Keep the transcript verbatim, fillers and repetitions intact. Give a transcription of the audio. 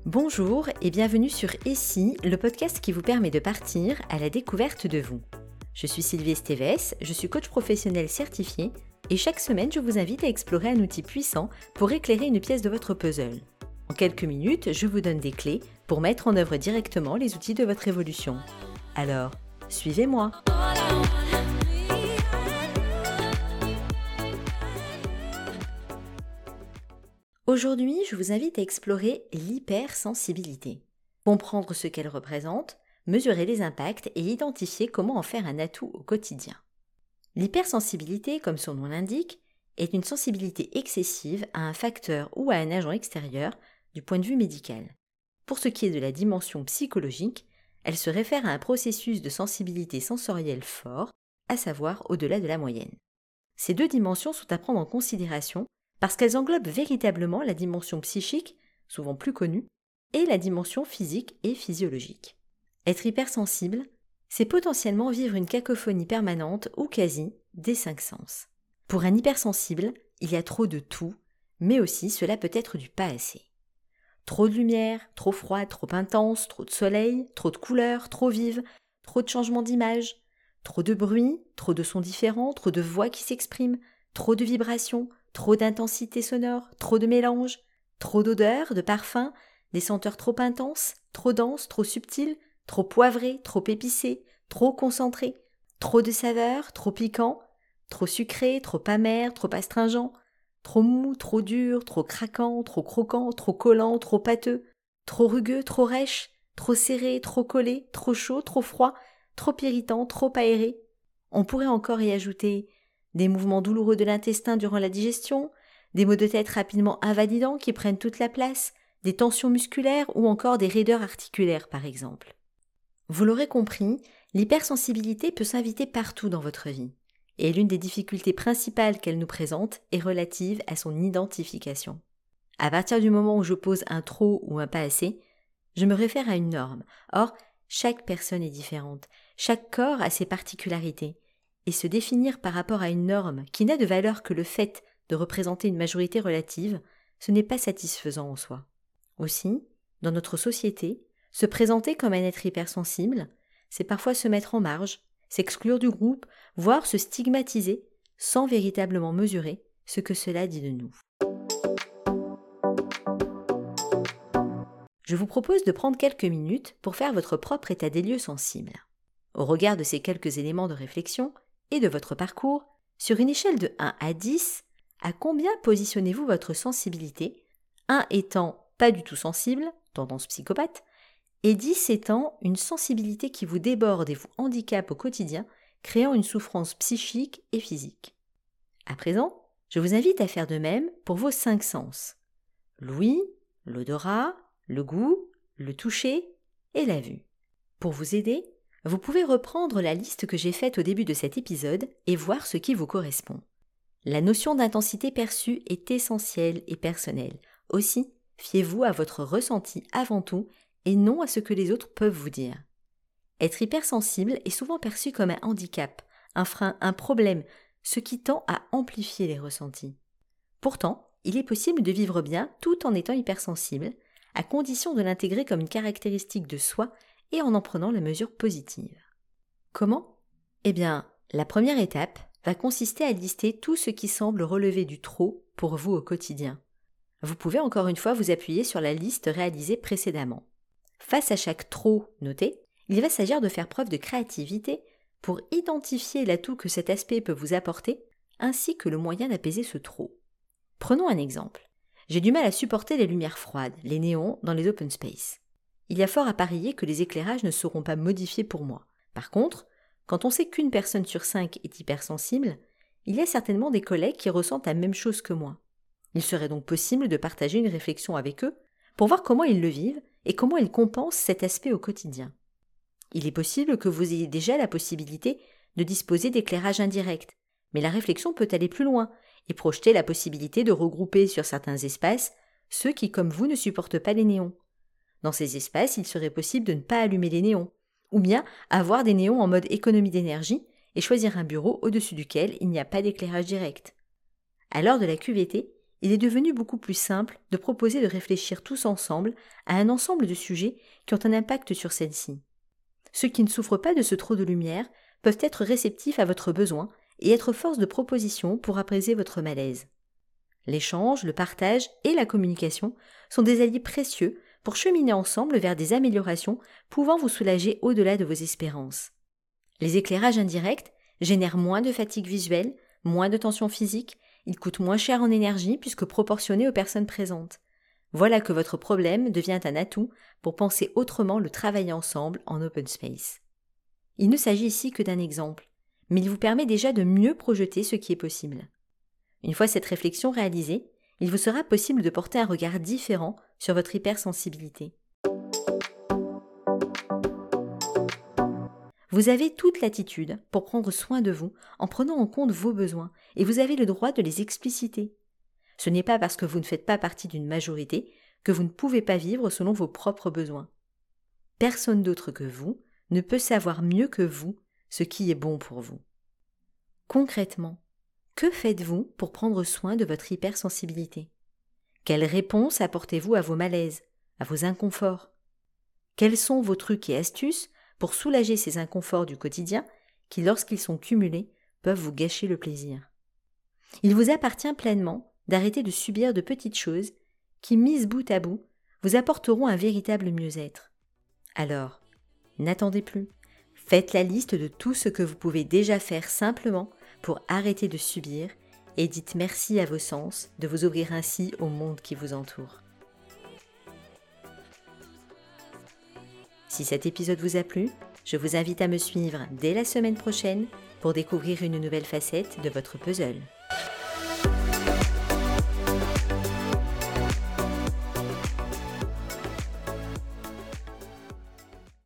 Bonjour et bienvenue sur Essi, le podcast qui vous permet de partir à la découverte de vous. Je suis Sylvie Esteves, je suis coach professionnel certifié et chaque semaine je vous invite à explorer un outil puissant pour éclairer une pièce de votre puzzle. En quelques minutes, je vous donne des clés pour mettre en œuvre directement les outils de votre évolution. Alors, suivez-moi. Aujourd'hui, je vous invite à explorer l'hypersensibilité, comprendre ce qu'elle représente, mesurer les impacts et identifier comment en faire un atout au quotidien. L'hypersensibilité, comme son nom l'indique, est une sensibilité excessive à un facteur ou à un agent extérieur du point de vue médical. Pour ce qui est de la dimension psychologique, elle se réfère à un processus de sensibilité sensorielle fort, à savoir au-delà de la moyenne. Ces deux dimensions sont à prendre en considération parce qu'elles englobent véritablement la dimension psychique, souvent plus connue, et la dimension physique et physiologique. Être hypersensible, c'est potentiellement vivre une cacophonie permanente ou quasi des cinq sens. Pour un hypersensible, il y a trop de tout, mais aussi cela peut être du pas assez. Trop de lumière, trop froide, trop intense, trop de soleil, trop de couleurs, trop vives, trop de changements d'image, trop de bruit, trop de sons différents, trop de voix qui s'expriment, trop de vibrations, trop d'intensité sonore, trop de mélange, trop d'odeurs, de parfums, des senteurs trop intenses, trop denses, trop subtiles, trop poivrées, trop épicées, trop concentrées, trop de saveurs, trop piquants, trop sucrés, trop amers, trop astringents, trop mou, trop dur, trop craquant, trop croquant, trop collant, trop pâteux, trop rugueux, trop rêche, trop serré, trop collé, trop chaud, trop froid, trop irritant, trop aéré. On pourrait encore y ajouter des mouvements douloureux de l'intestin durant la digestion, des maux de tête rapidement invalidants qui prennent toute la place, des tensions musculaires ou encore des raideurs articulaires par exemple. Vous l'aurez compris, l'hypersensibilité peut s'inviter partout dans votre vie. Et l'une des difficultés principales qu'elle nous présente est relative à son identification. À partir du moment où j'oppose un trop ou un pas assez, je me réfère à une norme. Or, chaque personne est différente, chaque corps a ses particularités. Et se définir par rapport à une norme qui n'a de valeur que le fait de représenter une majorité relative, ce n'est pas satisfaisant en soi. Aussi, dans notre société, se présenter comme un être hypersensible, c'est parfois se mettre en marge, s'exclure du groupe, voire se stigmatiser sans véritablement mesurer ce que cela dit de nous. Je vous propose de prendre quelques minutes pour faire votre propre état des lieux sensible. Au regard de ces quelques éléments de réflexion et de votre parcours, sur une échelle de un à dix, à combien positionnez-vous votre sensibilité, un étant pas du tout sensible, tendance psychopathe, et dix étant une sensibilité qui vous déborde et vous handicape au quotidien, créant une souffrance psychique et physique. À présent, je vous invite à faire de même pour vos cinq sens. L'ouïe, l'odorat, le goût, le toucher et la vue. Pour vous aider, vous pouvez reprendre la liste que j'ai faite au début de cet épisode et voir ce qui vous correspond. La notion d'intensité perçue est essentielle et personnelle. Aussi, fiez-vous à votre ressenti avant tout et non à ce que les autres peuvent vous dire. Être hypersensible est souvent perçu comme un handicap, un frein, un problème, ce qui tend à amplifier les ressentis. Pourtant, il est possible de vivre bien tout en étant hypersensible, à condition de l'intégrer comme une caractéristique de soi et en en prenant la mesure positive. Comment ? Eh bien, la première étape va consister à lister tout ce qui semble relever du trop pour vous au quotidien. Vous pouvez encore une fois vous appuyer sur la liste réalisée précédemment. Face à chaque trop noté, il va s'agir de faire preuve de créativité pour identifier l'atout que cet aspect peut vous apporter, ainsi que le moyen d'apaiser ce trop. Prenons un exemple. J'ai du mal à supporter les lumières froides, les néons dans les open space. Il y a fort à parier que les éclairages ne seront pas modifiés pour moi. Par contre, quand on sait qu'une personne sur cinq est hypersensible, il y a certainement des collègues qui ressentent la même chose que moi. Il serait donc possible de partager une réflexion avec eux pour voir comment ils le vivent et comment ils compensent cet aspect au quotidien. Il est possible que vous ayez déjà la possibilité de disposer d'éclairage indirect, mais la réflexion peut aller plus loin et projeter la possibilité de regrouper sur certains espaces ceux qui, comme vous, ne supportent pas les néons. Dans ces espaces, il serait possible de ne pas allumer les néons, ou bien avoir des néons en mode économie d'énergie et choisir un bureau au-dessus duquel il n'y a pas d'éclairage direct. À l'heure de la Q V T, il est devenu beaucoup plus simple de proposer de réfléchir tous ensemble à un ensemble de sujets qui ont un impact sur celle-ci. Ceux qui ne souffrent pas de ce trop de lumière peuvent être réceptifs à votre besoin et être force de proposition pour apaiser votre malaise. L'échange, le partage et la communication sont des alliés précieux pour cheminer ensemble vers des améliorations pouvant vous soulager au-delà de vos espérances. Les éclairages indirects génèrent moins de fatigue visuelle, moins de tension physique, ils coûtent moins cher en énergie puisque proportionnés aux personnes présentes. Voilà que votre problème devient un atout pour penser autrement le travailler ensemble en open space. Il ne s'agit ici que d'un exemple, mais il vous permet déjà de mieux projeter ce qui est possible. Une fois cette réflexion réalisée, il vous sera possible de porter un regard différent sur votre hypersensibilité. Vous avez toute latitude pour prendre soin de vous en prenant en compte vos besoins et vous avez le droit de les expliciter. Ce n'est pas parce que vous ne faites pas partie d'une majorité que vous ne pouvez pas vivre selon vos propres besoins. Personne d'autre que vous ne peut savoir mieux que vous ce qui est bon pour vous. Concrètement, que faites-vous pour prendre soin de votre hypersensibilité ? Quelles réponses apportez-vous à vos malaises, à vos inconforts ? Quels sont vos trucs et astuces pour soulager ces inconforts du quotidien qui, lorsqu'ils sont cumulés, peuvent vous gâcher le plaisir ? Il vous appartient pleinement d'arrêter de subir de petites choses qui, mises bout à bout, vous apporteront un véritable mieux-être. Alors, n'attendez plus. Faites la liste de tout ce que vous pouvez déjà faire simplement pour arrêter de subir et dites merci à vos sens de vous ouvrir ainsi au monde qui vous entoure. Si cet épisode vous a plu, je vous invite à me suivre dès la semaine prochaine pour découvrir une nouvelle facette de votre puzzle.